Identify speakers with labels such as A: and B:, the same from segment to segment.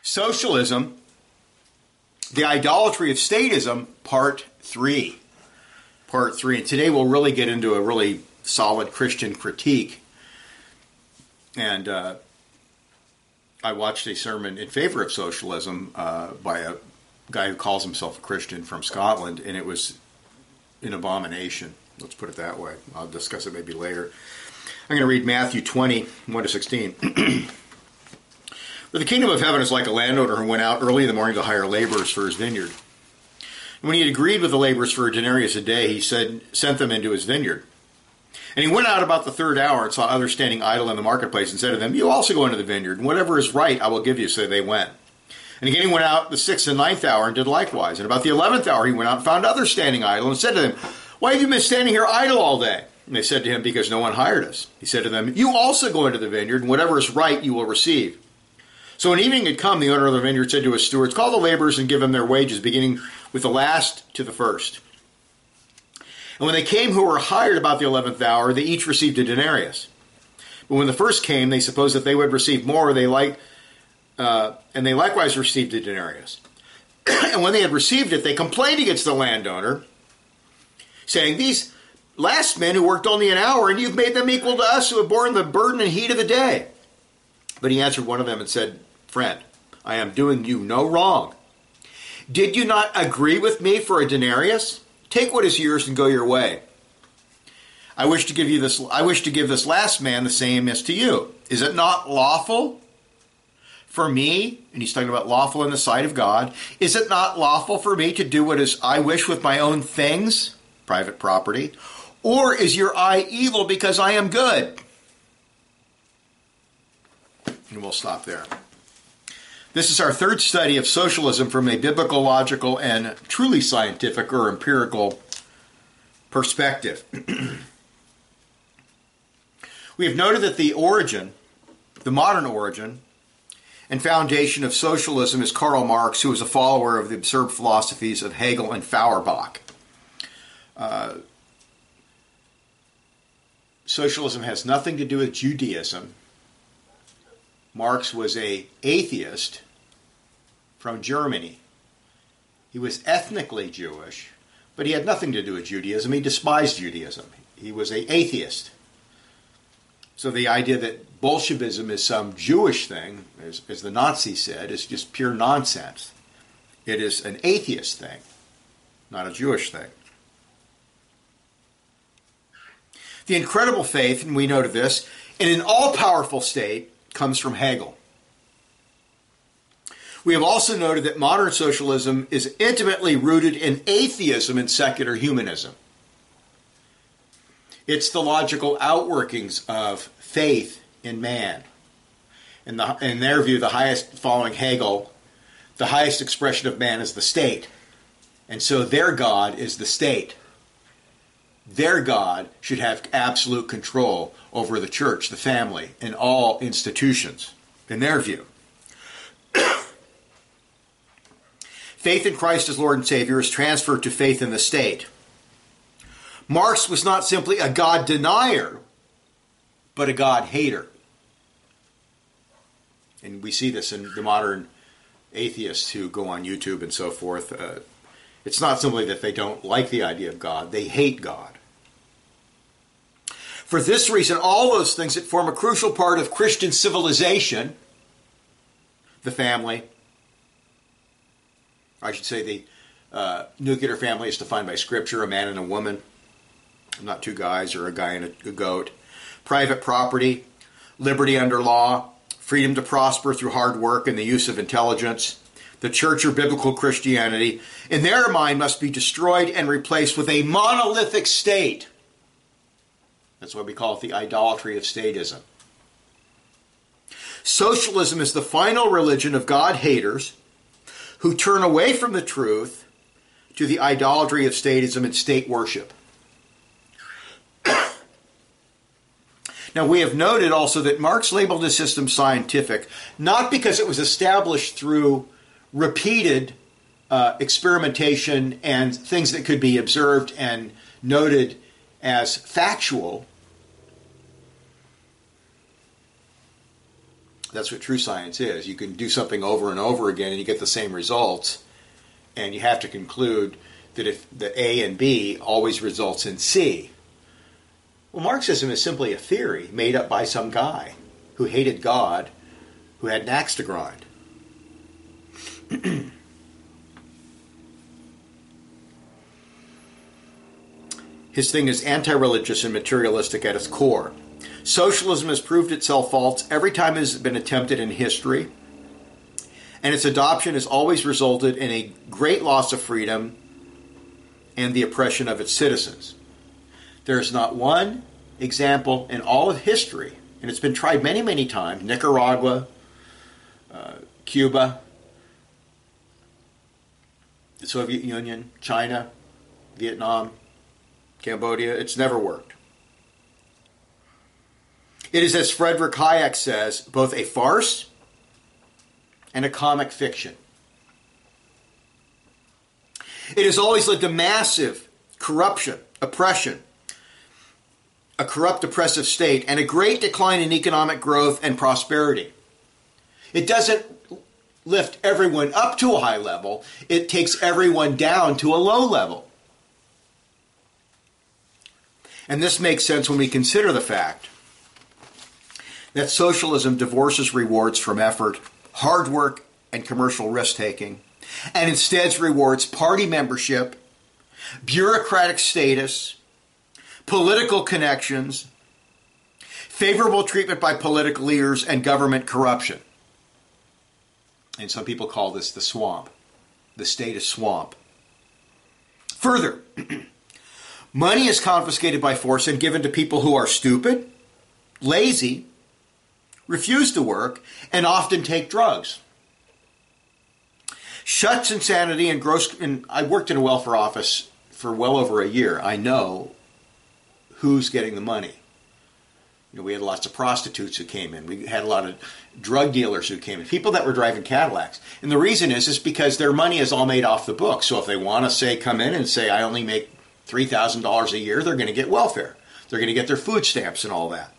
A: Socialism, the Idolatry of Statism, Part 3. Part 3. And today we'll really get into a really solid Christian critique. And I watched a sermon in favor of socialism by a guy who calls himself a Christian from Scotland, and it was an abomination. Let's put it that way. I'll discuss it maybe later. I'm going to read Matthew 20, 1-16. For the kingdom of heaven is like a landowner who went out early in the morning to hire laborers for his vineyard. And when he had agreed with the laborers for a denarius a day, he sent them into his vineyard. And he went out about the third hour and saw others standing idle in the marketplace and said to them, "You also go into the vineyard, and whatever is right I will give you." So they went. And again he went out the 6th and 9th hour and did likewise. And about the 11th hour he went out and found others standing idle and said to them, "Why have you been standing here idle all day?" And they said to him, "Because no one hired us." He said to them, "You also go into the vineyard, and whatever is right you will receive." So when evening had come, the owner of the vineyard said to his stewards, "Call the laborers and give them their wages, beginning with the last to the first." And when they came who were hired about the 11th hour, they each received a denarius. But when the first came, they supposed that they would receive more, and they likewise received a denarius. And when they had received it, they complained against the landowner, saying, "These last men who worked only an hour, and you've made them equal to us who have borne the burden and heat of the day." But he answered one of them and said, "Friend, I am doing you no wrong. Did you not agree with me for a denarius? Take what is yours and go your way. I wish to give this last man the same as to you. Is it not lawful for me," and he's talking about lawful in the sight of God, "is it not lawful for me to do what is I wish with my own things," private property, "or is your eye evil because I am good?" And we'll stop there. This is our third study of socialism from a biblical, logical, and truly scientific or empirical perspective. We have noted that the modern origin, and foundation of socialism is Karl Marx, who was a follower of the absurd philosophies of Hegel and Feuerbach. Socialism has nothing to do with Judaism. Marx was an atheist from Germany. He was ethnically Jewish, but he had nothing to do with Judaism. He despised Judaism. He was an atheist. So the idea that Bolshevism is some Jewish thing, as the Nazis said, is just pure nonsense. It is an atheist thing, not a Jewish thing. The incredible faith, and we noted this, in an all-powerful state comes from Hegel. We have also noted that modern socialism is intimately rooted in atheism and secular humanism. It's the logical outworkings of faith in man. In their view, following Hegel, the highest expression of man is the state. And so their God is the state. Their God should have absolute control over the church, the family, and all institutions, in their view. Faith in Christ as Lord and Savior is transferred to faith in the state. Marx was not simply a God denier, but a God hater. And we see this in the modern atheists who go on YouTube and so forth. It's not simply that they don't like the idea of God, they hate God. For this reason, all those things that form a crucial part of Christian civilization, the family, I should say the nuclear family is defined by Scripture, a man and a woman, not two guys or a guy and a goat, private property, liberty under law, freedom to prosper through hard work and the use of intelligence, the church or biblical Christianity, in their mind must be destroyed and replaced with a monolithic state. That's why we call it the idolatry of statism. Socialism is the final religion of God haters who turn away from the truth to the idolatry of statism and state worship. Now, we have noted also that Marx labeled his system scientific, not because it was established through repeated experimentation and things that could be observed and noted as factual, That's what true science is. You can do something over and over again and you get the same results, and you have to conclude that if the A and B always results in C. Well, Marxism is simply a theory made up by some guy who hated God, who had an axe to grind. His thing is anti-religious and materialistic at its core. Socialism has proved itself false every time it has been attempted in history, and its adoption has always resulted in a great loss of freedom and the oppression of its citizens. There is not one example in all of history, and it's been tried many, many times, Nicaragua, Cuba, the Soviet Union, China, Vietnam, Cambodia, it's never worked. It is, as Frederick Hayek says, both a farce and a comic fiction. It has always led to massive corruption, oppression, a corrupt, oppressive state, and a great decline in economic growth and prosperity. It doesn't lift everyone up to a high level. It takes everyone down to a low level. And this makes sense when we consider the fact that socialism divorces rewards from effort, hard work, and commercial risk-taking, and instead rewards party membership, bureaucratic status, political connections, favorable treatment by political leaders, and government corruption. And some people call this the swamp. The state is swamp. Further, money is confiscated by force and given to people who are stupid, lazy, refuse to work, and often take drugs. Shuts insanity and gross... And I worked in a welfare office for well over a year. I know who's getting the money. You know, we had lots of prostitutes who came in. We had a lot of drug dealers who came in. People that were driving Cadillacs. And the reason is because their money is all made off the book. So if they want to come in and say, I only make $3,000 a year, they're going to get welfare. They're going to get their food stamps and all that.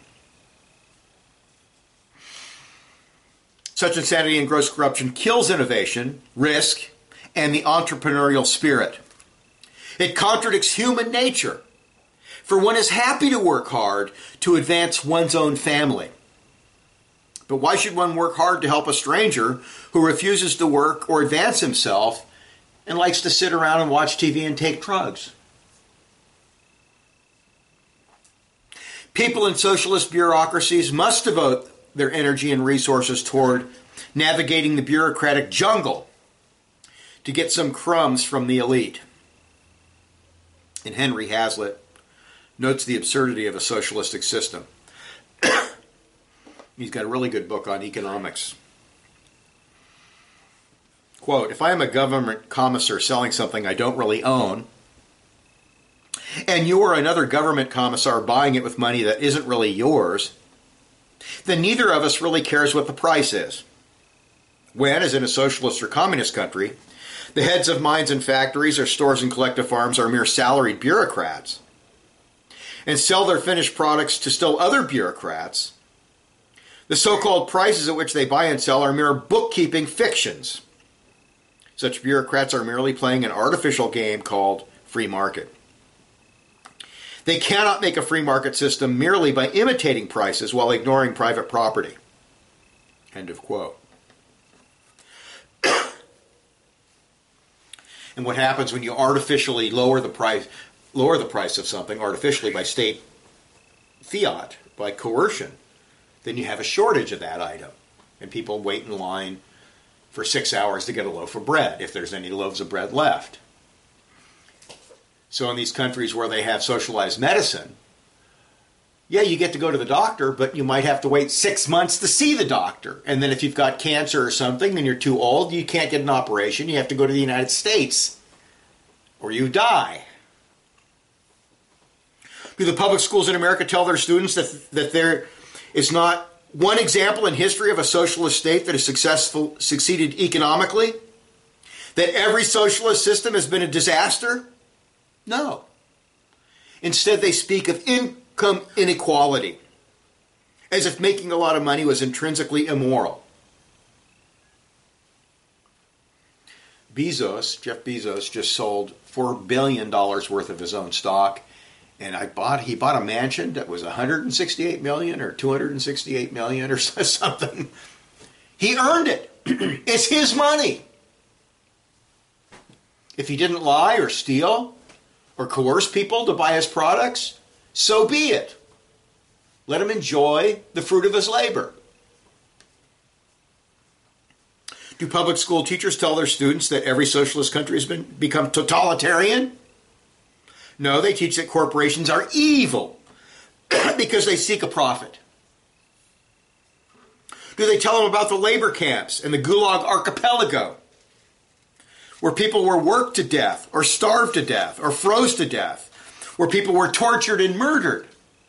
A: Such insanity and gross corruption kills innovation, risk, and the entrepreneurial spirit. It contradicts human nature, for one is happy to work hard to advance one's own family. But why should one work hard to help a stranger who refuses to work or advance himself and likes to sit around and watch TV and take drugs? People in socialist bureaucracies must devote their energy and resources toward navigating the bureaucratic jungle to get some crumbs from the elite. And Henry Hazlitt notes the absurdity of a socialistic system. He's got a really good book on economics. Quote, if I am a government commissar selling something I don't really own, and you or another government commissar buying it with money that isn't really yours, then neither of us really cares what the price is. When, as in a socialist or communist country, the heads of mines and factories or stores and collective farms are mere salaried bureaucrats and sell their finished products to still other bureaucrats, the so-called prices at which they buy and sell are mere bookkeeping fictions. Such bureaucrats are merely playing an artificial game called free market. They cannot make a free market system merely by imitating prices while ignoring private property. End of quote. And what happens when you artificially lower the price of something artificially by state fiat, by coercion, then you have a shortage of that item. And people wait in line for 6 hours to get a loaf of bread, if there's any loaves of bread left. So in these countries where they have socialized medicine, yeah, you get to go to the doctor, but you might have to wait 6 months to see the doctor. And then if you've got cancer or something and you're too old, you can't get an operation. You have to go to the United States or you die. Do the public schools in America tell their students that there is not one example in history of a socialist state that has succeeded economically? That every socialist system has been a disaster? No. Instead, they speak of income inequality as if making a lot of money was intrinsically immoral. Jeff Bezos, just sold $4 billion worth of his own stock, and he bought a mansion that was $168 million or $268 million or something. He earned it. It's his money. If he didn't lie or steal or coerce people to buy his products, so be it. Let him enjoy the fruit of his labor. Do public school teachers tell their students that every socialist country has become totalitarian? No, they teach that corporations are evil because they seek a profit. Do they tell them about the labor camps and the Gulag Archipelago, where people were worked to death or starved to death or froze to death, where people were tortured and murdered?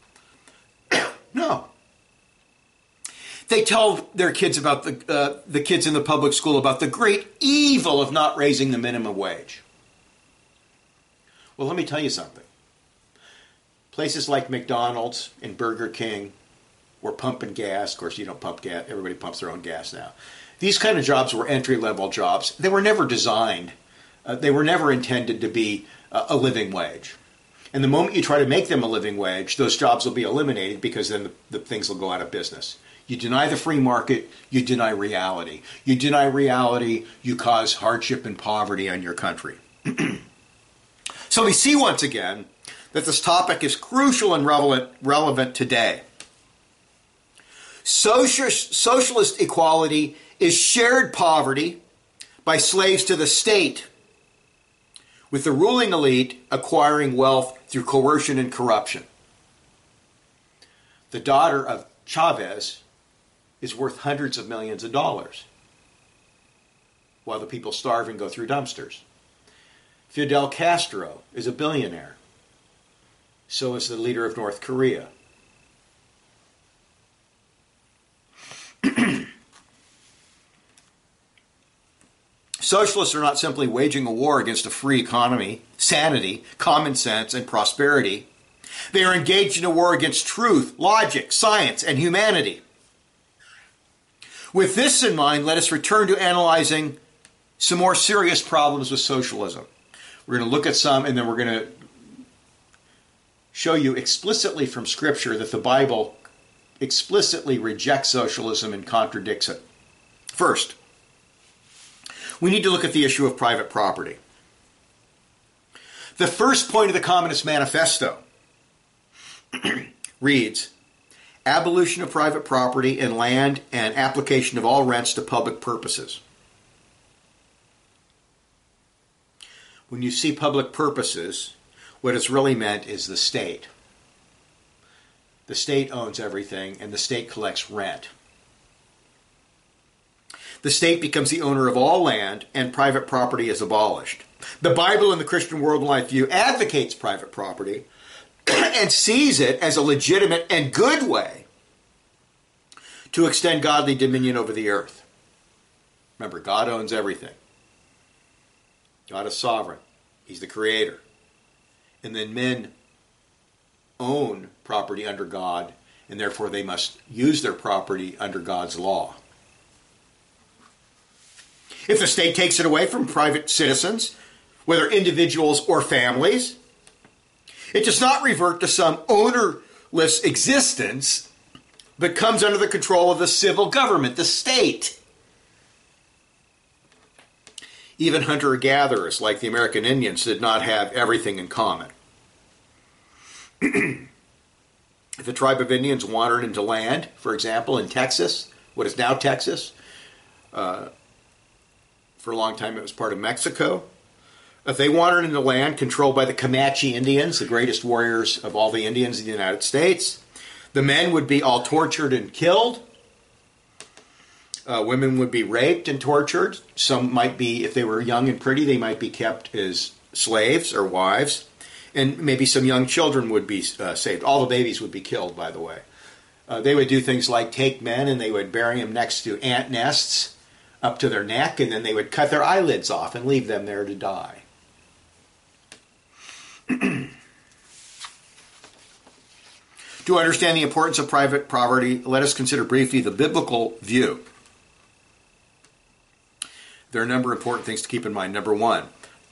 A: No. They tell their kids about the kids in the public school about the great evil of not raising the minimum wage. Well, let me tell you something. Places like McDonald's and Burger King were pumping gas. Of course, you don't pump gas. Everybody pumps their own gas now. These kind of jobs were entry-level jobs. They were never designed. They were never intended to be a living wage. And the moment you try to make them a living wage, those jobs will be eliminated because then the things will go out of business. You deny the free market, you deny reality. You deny reality, you cause hardship and poverty on your country. So we see once again that this topic is crucial and relevant today. Socialist equality is shared poverty by slaves to the state, with the ruling elite acquiring wealth through coercion and corruption. The daughter of Chavez is worth hundreds of millions of dollars, while the people starve and go through dumpsters. Fidel Castro is a billionaire. So is the leader of North Korea. Socialists are not simply waging a war against a free economy, sanity, common sense, and prosperity. They are engaged in a war against truth, logic, science, and humanity. With this in mind, let us return to analyzing some more serious problems with socialism. We're going to look at some, and then we're going to show you explicitly from Scripture that the Bible explicitly rejects socialism and contradicts it. First, we need to look at the issue of private property. The first point of the Communist Manifesto reads, abolition of private property in land and application of all rents to public purposes. When you see public purposes, what it's really meant is the state. The state owns everything, and the state collects rent. The state becomes the owner of all land, and private property is abolished. The Bible and the Christian worldwide view advocates private property and sees it as a legitimate and good way to extend godly dominion over the earth. Remember, God owns everything. God is sovereign. He's the creator. And then men own property under God, and therefore they must use their property under God's law. If the state takes it away from private citizens, whether individuals or families, it does not revert to some ownerless existence, but comes under the control of the civil government, the state. Even hunter-gatherers, like the American Indians, did not have everything in common. If a tribe of Indians wandered into land, for example, in Texas, what is now Texas, for a long time it was part of Mexico. If they wandered into land controlled by the Comanche Indians, the greatest warriors of all the Indians in the United States, the men would be all tortured and killed. Women would be raped and tortured. Some might be, if they were young and pretty, they might be kept as slaves or wives. And maybe some young children would be saved. All the babies would be killed, by the way. They would do things like take men and they would bury them next to ant nests up to their neck, and then they would cut their eyelids off and leave them there to die. To understand the importance of private property, let us consider briefly the biblical view. There are a number of important things to keep in mind. Number one,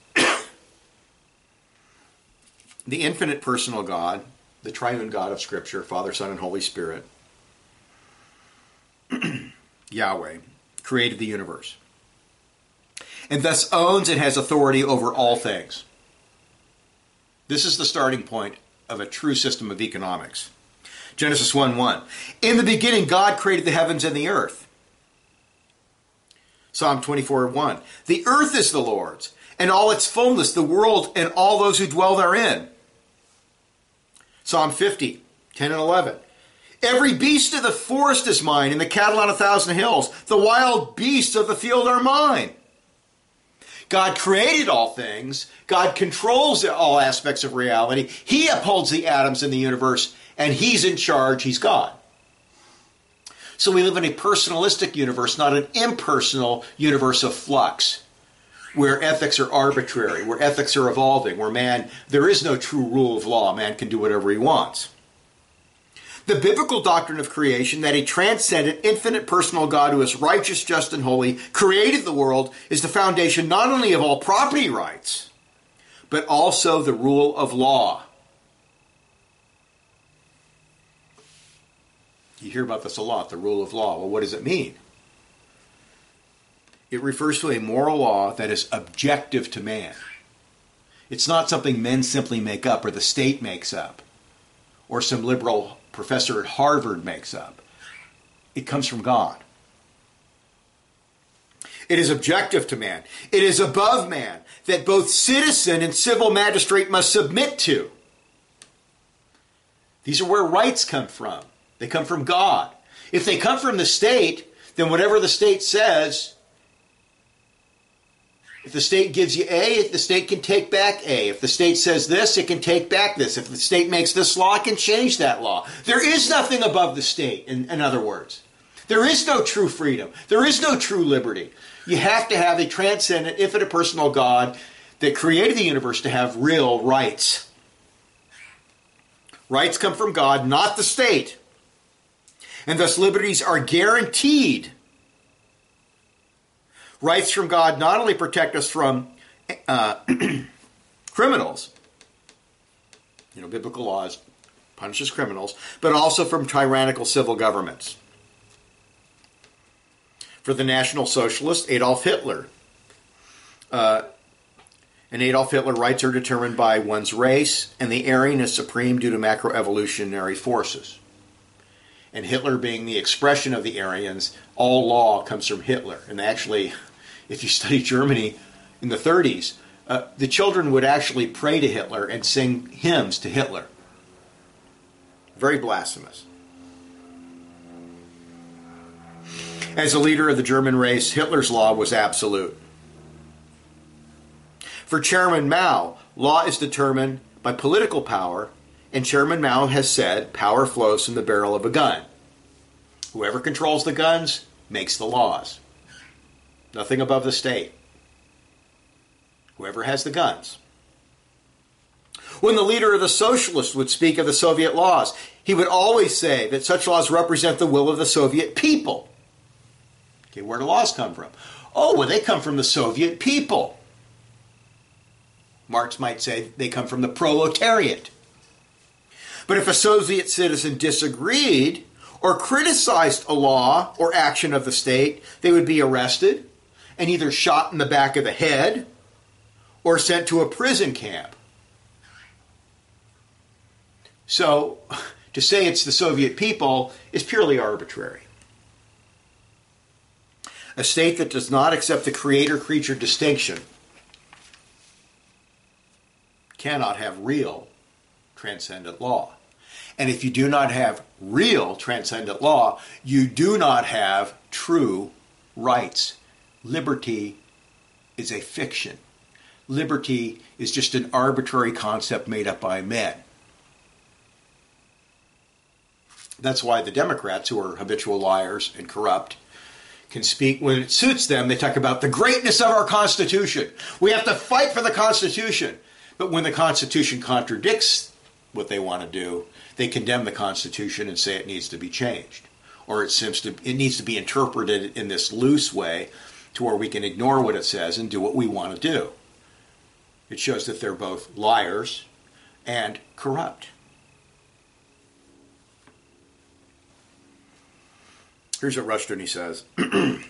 A: the infinite personal God, the triune God of Scripture, Father, Son, and Holy Spirit, Yahweh, created the universe, and thus owns and has authority over all things. This is the starting point of a true system of economics. Genesis 1:1. In the beginning, God created the heavens and the earth. Psalm 24:1. The earth is the Lord's, and all its fullness, the world and all those who dwell therein. Psalm 50:10 and 11. Every beast of the forest is mine, and the cattle on 1,000 hills. The wild beasts of the field are mine. God created all things. God controls all aspects of reality. He upholds the atoms in the universe, and He's in charge. He's God. So we live in a personalistic universe, not an impersonal universe of flux, where ethics are arbitrary, where ethics are evolving, where there is no true rule of law. Man can do whatever he wants. The biblical doctrine of creation, that a transcendent, infinite personal God who is righteous, just, and holy, created the world, is the foundation not only of all property rights, but also the rule of law. You hear about this a lot, the rule of law. Well, what does it mean? It refers to a moral law that is objective to man. It's not something men simply make up or the state makes up or some liberal professor at Harvard makes up. It comes from God. It is objective to man. It is above man, that both citizen and civil magistrate must submit to. These are where rights come from. They come from God. If they come from the state, then whatever the state says, if the state gives you A, the state can take back A. If the state says this, it can take back this. If the state makes this law, it can change that law. There is nothing above the state, in other words. There is no true freedom. There is no true liberty. You have to have a transcendent, infinite personal God that created the universe to have real rights. Rights come from God, not the state. And thus liberties are guaranteed. Rights from God not only protect us from criminals, biblical laws punishes criminals, but also from tyrannical civil governments. For the National Socialist, Adolf Hitler, rights are determined by one's race, and the Aryan is supreme due to macroevolutionary forces. And Hitler being the expression of the Aryans, all law comes from Hitler. And actually, if you study Germany in the 30s, the children would actually pray to Hitler and sing hymns to Hitler. Very blasphemous. As a leader of the German race, Hitler's law was absolute. For Chairman Mao, law is determined by political power, and Chairman Mao has said power flows from the barrel of a gun. Whoever controls the guns makes the laws. Nothing above the state. Whoever has the guns. When the leader of the socialists would speak of the Soviet laws, he would always say that such laws represent the will of the Soviet people. Okay, where do laws come from? Oh, well, they come from the Soviet people. Marx might say they come from the proletariat. But if a Soviet citizen disagreed or criticized a law or action of the state, they would be arrested and either shot in the back of the head or sent to a prison camp. So, to say it's the Soviet people is purely arbitrary. A state that does not accept the creator-creature distinction cannot have real transcendent law. And if you do not have real transcendent law, you do not have true rights. Liberty is a fiction. Liberty is just an arbitrary concept made up by men. That's why the Democrats, who are habitual liars and corrupt, can speak when it suits them. They talk about the greatness of our Constitution. We have to fight for the Constitution. But when the Constitution contradicts what they want to do. They condemn the Constitution and say it needs to be changed, or it needs to be interpreted in this loose way to where we can ignore what it says and do what we want to do. It shows that they're both liars and corrupt. Here's what Rushdoony says. And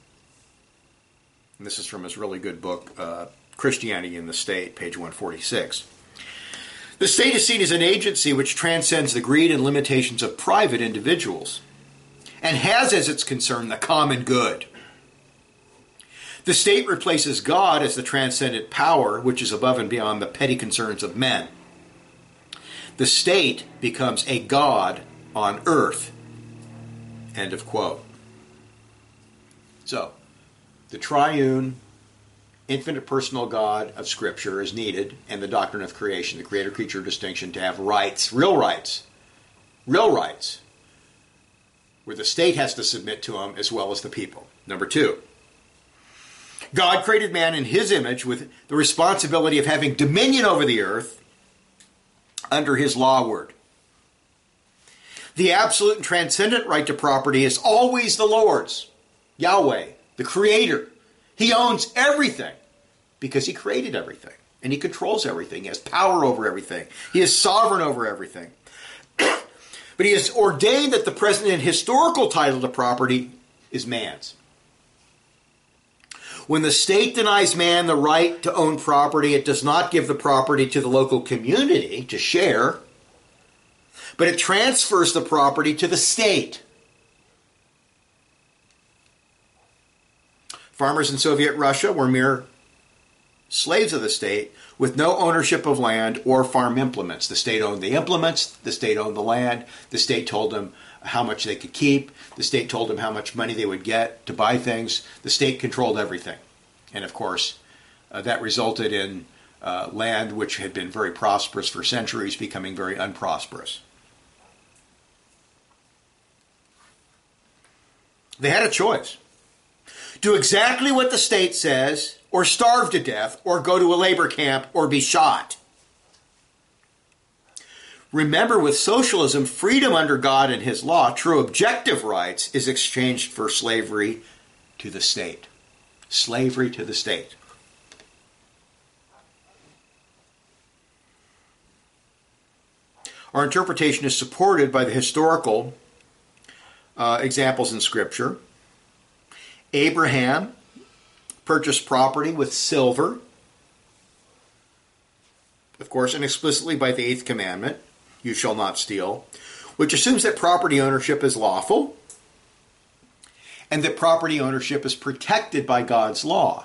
A: this is from his really good book, Christianity in the State, page 146. The state is seen as an agency which transcends the greed and limitations of private individuals and has as its concern the common good. The state replaces God as the transcendent power which is above and beyond the petty concerns of men. The state becomes a God on earth. End of quote. So, the triune, infinite personal God of Scripture is needed, and the doctrine of creation, the creator-creature distinction, to have rights, real rights, where the state has to submit to them as well as the people. Number two, God created man in his image with the responsibility of having dominion over the earth under his law word. The absolute and transcendent right to property is always the Lord's, Yahweh, the Creator. He owns everything because he created everything and he controls everything. He has power over everything. He is sovereign over everything. But he has ordained that the present and historical title to property is man's. When the state denies man the right to own property, it does not give the property to the local community to share, but it transfers the property to the state. Farmers in Soviet Russia were mere slaves of the state with no ownership of land or farm implements. The state owned the implements, the state owned the land, the state told them how much they could keep, the state told them how much money they would get to buy things. The state controlled everything. And of course, that resulted in land which had been very prosperous for centuries becoming very unprosperous. They had a choice. Do exactly what the state says, or starve to death, or go to a labor camp, or be shot. Remember, with socialism, freedom under God and his law, true objective rights, is exchanged for slavery to the state. Slavery to the state. Our interpretation is supported by the historical examples in Scripture. Abraham purchased property with silver, of course, and explicitly by the 8th commandment, you shall not steal, which assumes that property ownership is lawful and that property ownership is protected by God's law.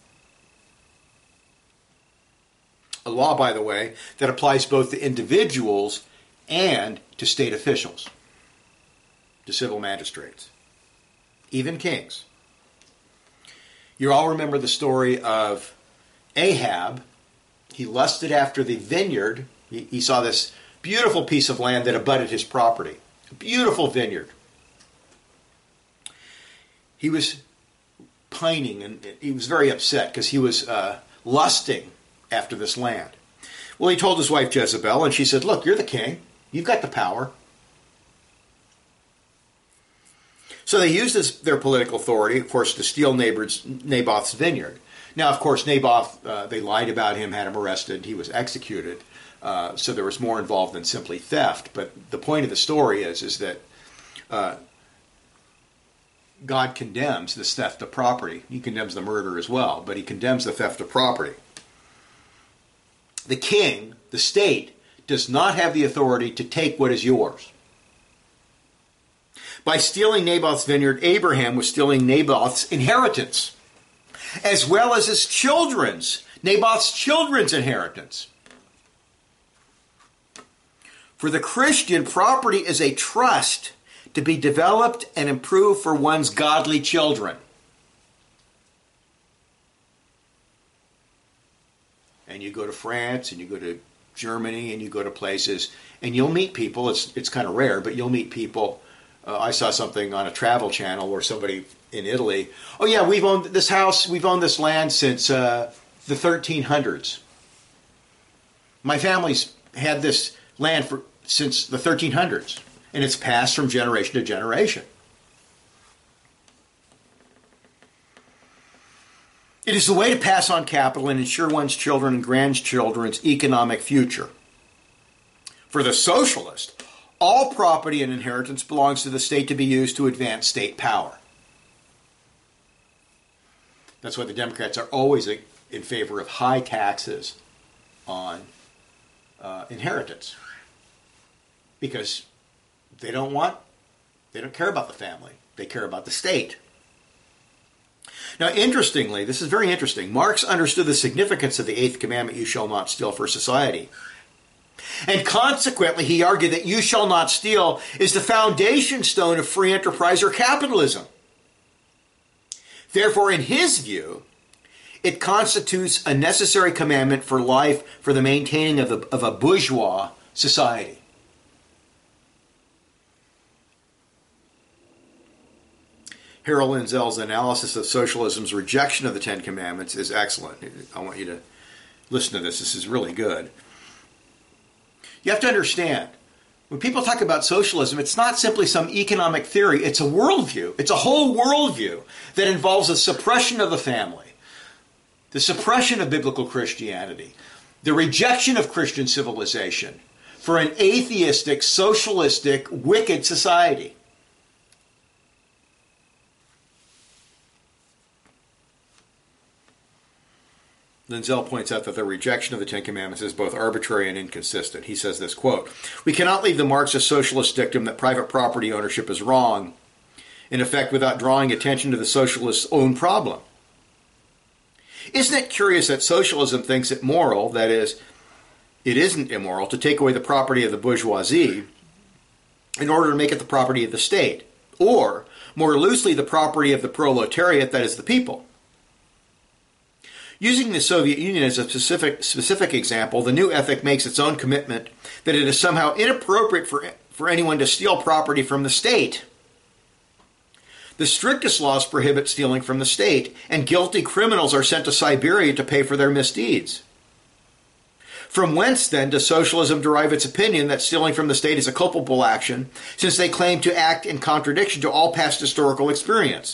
A: A law, by the way, that applies both to individuals and to state officials, to civil magistrates, even kings. You all remember the story of Ahab. He lusted after the vineyard. He saw this beautiful piece of land that abutted his property. A beautiful vineyard. He was pining and he was very upset because he was lusting after this land. Well, he told his wife Jezebel, and she said, look, you're the king. You've got the power. So they used their political authority, of course, to steal Naboth's vineyard. Now, of course, Naboth, they lied about him, had him arrested, he was executed. So there was more involved than simply theft. But the point of the story is that God condemns this theft of property. He condemns the murder as well, but he condemns the theft of property. The king, the state, does not have the authority to take what is yours. By stealing Naboth's vineyard, Abraham was stealing Naboth's inheritance, as well as his Naboth's children's inheritance. For the Christian, property is a trust to be developed and improved for one's godly children. And you go to France, and you go to Germany, and you go to places, and you'll meet people. It's kind of rare, but you'll meet people. I saw something on a travel channel where somebody in Italy, oh yeah, we've owned this house, we've owned this land since the 1300s. My family's had this land since the 1300s, and it's passed from generation to generation. It is the way to pass on capital and ensure one's children and grandchildren's economic future. For the socialist, all property and inheritance belongs to the state to be used to advance state power. That's why the Democrats are always in favor of high taxes on inheritance. Because they don't care about the family. They care about the state. Now, interestingly, this is very interesting, Marx understood the significance of the eighth commandment, you shall not steal, for society. And consequently, he argued that you shall not steal is the foundation stone of free enterprise or capitalism. Therefore, in his view, it constitutes a necessary commandment for life, for the maintaining of a bourgeois society. Harold Lindsell's analysis of socialism's rejection of the Ten Commandments is excellent. I want you to listen to this. This is really good. You have to understand, when people talk about socialism, it's not simply some economic theory. It's a worldview. It's a whole worldview that involves a suppression of the family, the suppression of biblical Christianity, the rejection of Christian civilization for an atheistic, socialistic, wicked society. Lindsell points out that the rejection of the Ten Commandments is both arbitrary and inconsistent. He says this, quote, "We cannot leave the Marxist socialist dictum that private property ownership is wrong, in effect, without drawing attention to the socialist's own problem. Isn't it curious that socialism thinks it moral, that is, it isn't immoral, to take away the property of the bourgeoisie in order to make it the property of the state, or, more loosely, the property of the proletariat, that is, the people? Using the Soviet Union as a specific example, the new ethic makes its own commitment that it is somehow inappropriate for anyone to steal property from the state. The strictest laws prohibit stealing from the state, and guilty criminals are sent to Siberia to pay for their misdeeds. From whence, then, does socialism derive its opinion that stealing from the state is a culpable action, since they claim to act in contradiction to all past historical experience?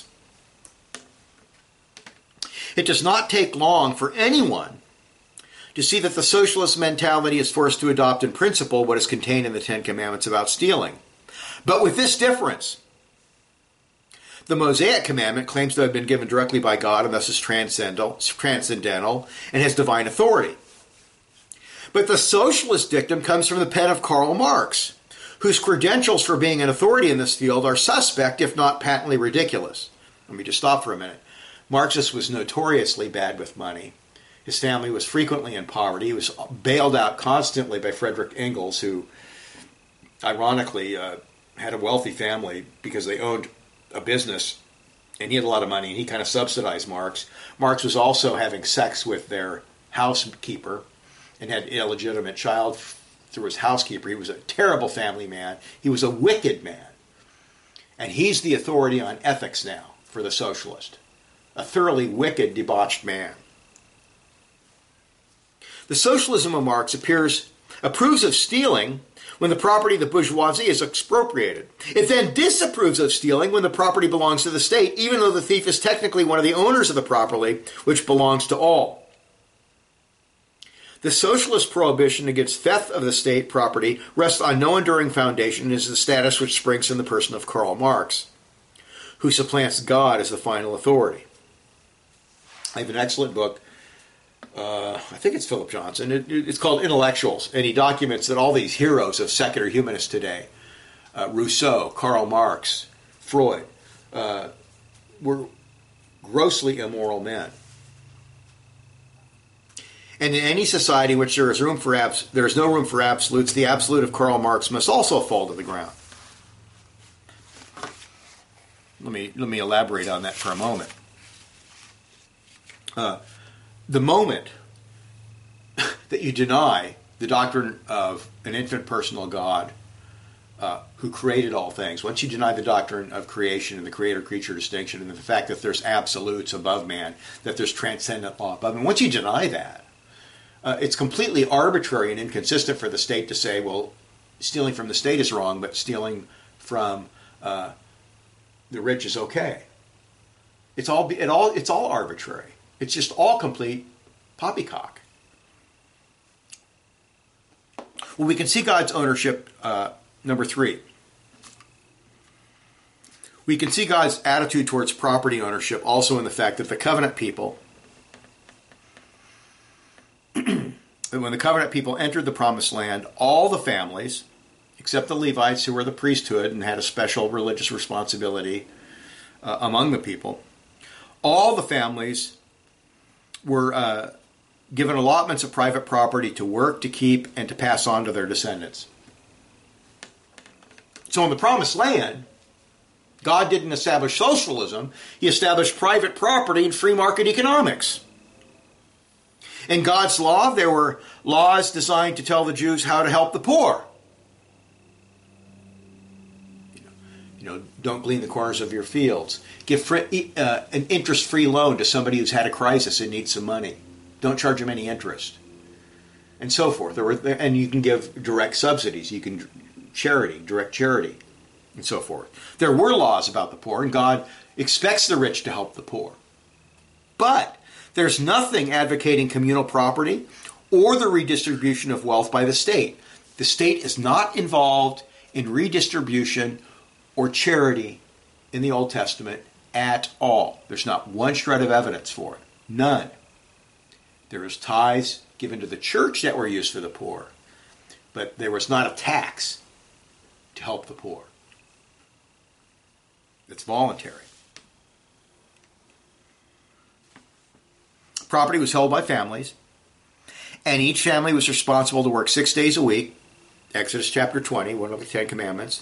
A: It does not take long for anyone to see that the socialist mentality is forced to adopt in principle what is contained in the Ten Commandments about stealing. But with this difference, the Mosaic commandment claims to have been given directly by God and thus is transcendental and has divine authority. But the socialist dictum comes from the pen of Karl Marx, whose credentials for being an authority in this field are suspect, if not patently ridiculous. Let me just stop for a minute. Marxist was notoriously bad with money. His family was frequently in poverty. He was bailed out constantly by Frederick Engels, who ironically had a wealthy family because they owned a business and he had a lot of money and he kind of subsidized Marx. Marx was also having sex with their housekeeper and had an illegitimate child through his housekeeper. He was a terrible family man. He was a wicked man. And he's the authority on ethics now for the socialist. A thoroughly wicked, debauched man. The socialism of Marx approves of stealing when the property of the bourgeoisie is expropriated. It then disapproves of stealing when the property belongs to the state, even though the thief is technically one of the owners of the property, which belongs to all. The socialist prohibition against theft of the state property rests on no enduring foundation and is the status which springs from the person of Karl Marx, who supplants God as the final authority. I have an excellent book, I think it's Philip Johnson, it's called Intellectuals, and he documents that all these heroes of secular humanists today, Rousseau, Karl Marx, Freud, were grossly immoral men. And in any society in which there is no room for absolutes, the absolute of Karl Marx must also fall to the ground. Let me elaborate on that for a moment. The moment that you deny the doctrine of an infinite personal God who created all things, once you deny the doctrine of creation and the creator-creature distinction and the fact that there's absolutes above man, that there's transcendent law above man, once you deny that, it's completely arbitrary and inconsistent for the state to say, well, stealing from the state is wrong, but stealing from the rich is okay. It's all arbitrary. It's just all complete poppycock. Well, we can see God's ownership, number 3. We can see God's attitude towards property ownership also in the fact that the covenant people, when the covenant people entered the promised land, all the families, except the Levites who were the priesthood and had a special religious responsibility among the people, all the families were given allotments of private property to work, to keep, and to pass on to their descendants. So in the promised land, God didn't establish socialism. He established private property and free market economics. In God's law, there were laws designed to tell the Jews how to help the poor. Don't glean the corners of your fields. Give an interest-free loan to somebody who's had a crisis and needs some money. Don't charge them any interest, and so forth. And you can give direct subsidies. You can direct charity, and so forth. There were laws about the poor, and God expects the rich to help the poor. But there's nothing advocating communal property or the redistribution of wealth by the state. The state is not involved in redistribution or charity in the Old Testament at all. There's not one shred of evidence for it. None. There is tithes given to the church that were used for the poor, but there was not a tax to help the poor. It's voluntary. Property was held by families, and each family was responsible to work 6 days a week. Exodus chapter 20, one of the 10 commandments.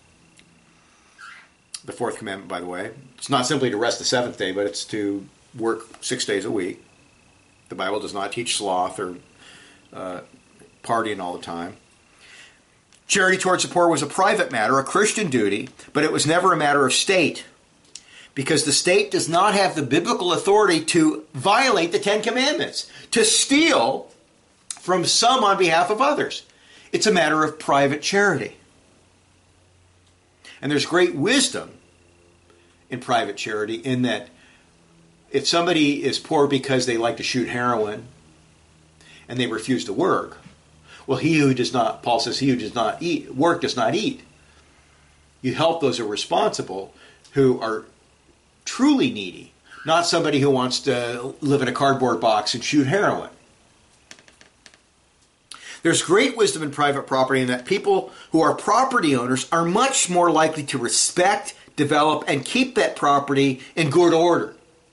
A: The 4th commandment, by the way. It's not simply to rest the 7th day, but it's to work 6 days a week. The Bible does not teach sloth or partying all the time. Charity towards the poor was a private matter, a Christian duty, but it was never a matter of state, because the state does not have the biblical authority to violate the 10 commandments, to steal from some on behalf of others. It's a matter of private charity. And there's great wisdom in private charity in that if somebody is poor because they like to shoot heroin and they refuse to work, well, Paul says, he who does not work does not eat. You help those who are responsible, who are truly needy, not somebody who wants to live in a cardboard box and shoot heroin. There's great wisdom in private property in that people who are property owners are much more likely to respect, develop, and keep that property in good order.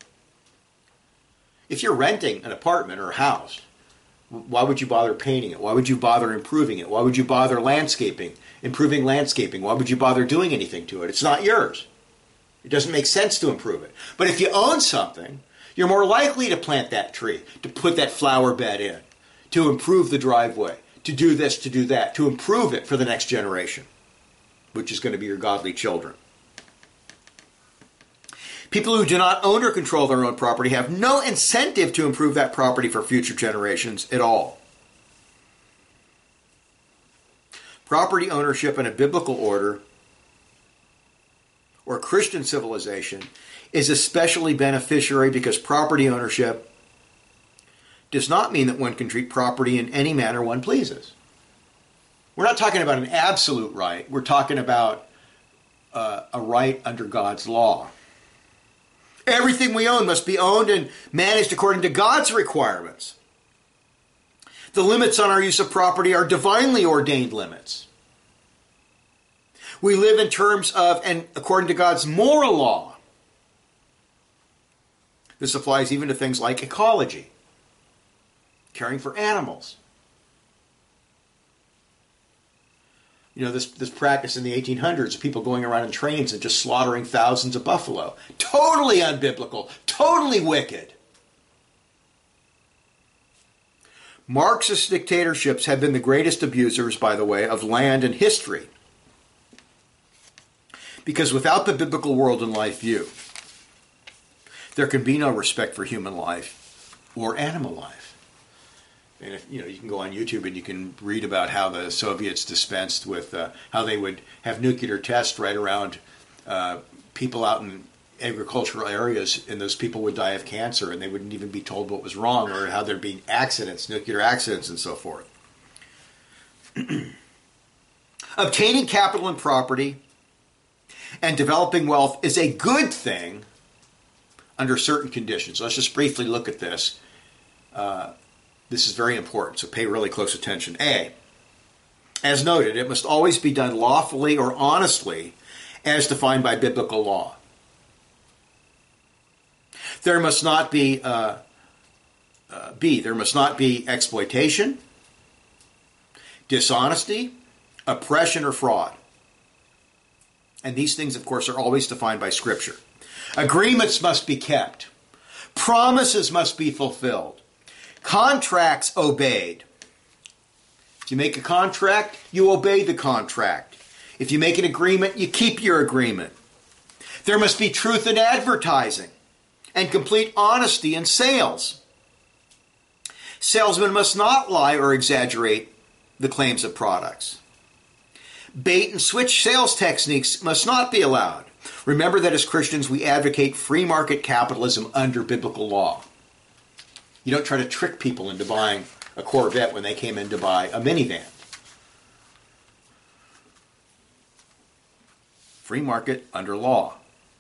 A: If you're renting an apartment or a house, why would you bother painting it? Why would you bother improving it? Why would you bother improving landscaping? Why would you bother doing anything to it? It's not yours. It doesn't make sense to improve it. But if you own something, you're more likely to plant that tree, to put that flower bed in, to improve the driveway, to do this, to do that, to improve it for the next generation, which is going to be your godly children. People who do not own or control their own property have no incentive to improve that property for future generations at all. Property ownership in a biblical order or Christian civilization is especially beneficiary because property ownership does not mean that one can treat property in any manner one pleases. We're not talking about an absolute right. We're talking about a right under God's law. Everything we own must be owned and managed according to God's requirements. The limits on our use of property are divinely ordained limits. We live in terms of and according to God's moral law. This applies even to things like ecology, caring for animals. This practice in the 1800s of people going around in trains and just slaughtering thousands of buffalo. Totally unbiblical. Totally wicked. Marxist dictatorships have been the greatest abusers, by the way, of land in history. Because without the biblical world and life view, there can be no respect for human life or animal life. And if you can go on YouTube and you can read about how the Soviets dispensed with how they would have nuclear tests right around people out in agricultural areas, and those people would die of cancer, and they wouldn't even be told what was wrong, or how there'd be accidents, nuclear accidents, and so forth. Obtaining capital and property and developing wealth is a good thing under certain conditions. Let's just briefly look at this. This is very important, so pay really close attention. A, as noted, it must always be done lawfully or honestly as defined by biblical law. There must not be, B, there must not be exploitation, dishonesty, oppression, or fraud. And these things, of course, are always defined by Scripture. Agreements must be kept. Promises must be fulfilled. Contracts obeyed. If you make a contract, you obey the contract. If you make an agreement, you keep your agreement. There must be truth in advertising and complete honesty in sales. Salesmen must not lie or exaggerate the claims of products. Bait and switch sales techniques must not be allowed. Remember that as Christians, we advocate free market capitalism under biblical law. You don't try to trick people into buying a Corvette when they came in to buy a minivan. Free market under law.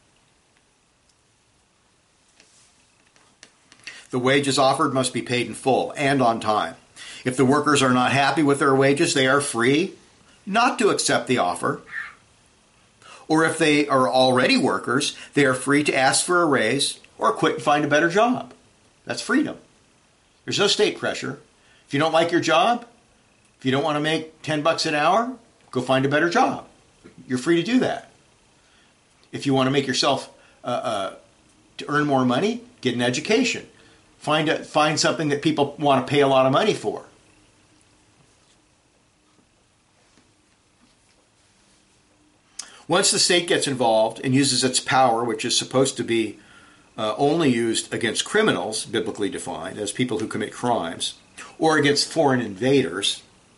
A: The wages offered must be paid in full and on time. If the workers are not happy with their wages, they are free not to accept the offer. Or if they are already workers, they are free to ask for a raise or quit and find a better job. That's freedom. There's no state pressure. If you don't like your job, if you don't want to make $10 an hour, go find a better job. You're free to do that. If you want to make yourself to earn more money, get an education. Find something that people want to pay a lot of money for. Once the state gets involved and uses its power, which is supposed to be only used against criminals, biblically defined, as people who commit crimes, or against foreign invaders,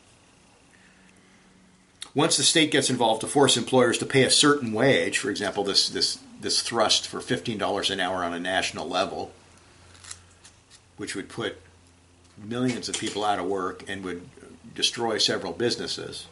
A: once the state gets involved to force employers to pay a certain wage, for example, this thrust for $15 an hour on a national level, which would put millions of people out of work and would destroy several businesses,